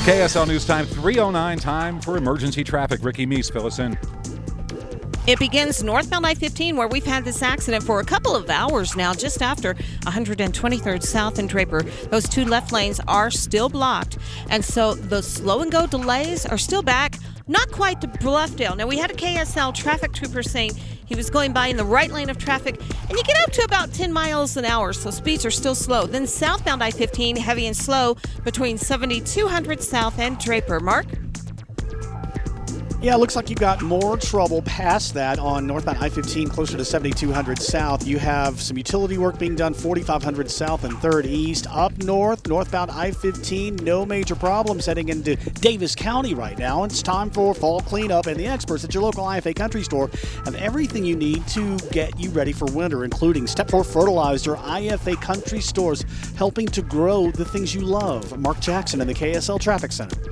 KSL News Time, 3:09, time for emergency traffic. Ricky Meese, fill us in. It begins northbound I-15, where we've had this accident for a couple of hours now, just after 123rd South and Draper. Those two left lanes are still blocked, and so the slow-and-go delays are still back, not quite to Bluffdale. Now, we had a KSL traffic trooper saying he was going by in the right lane of traffic, and you get up to about 10 miles an hour, so speeds are still slow. Then southbound I-15, heavy and slow between 7200 South and Draper. Mark? Yeah, it looks like you've got more trouble past that on northbound I-15 closer to 7200 South. You have some utility work being done 4500 South and 3rd East. Up north, northbound I-15, no major problems heading into Davis County right now. It's time for fall cleanup, and the experts at your local IFA Country Store have everything you need to get you ready for winter, including Step 4 fertilizer. IFA Country Stores helping to grow the things you love. Mark Jackson in the KSL Traffic Center.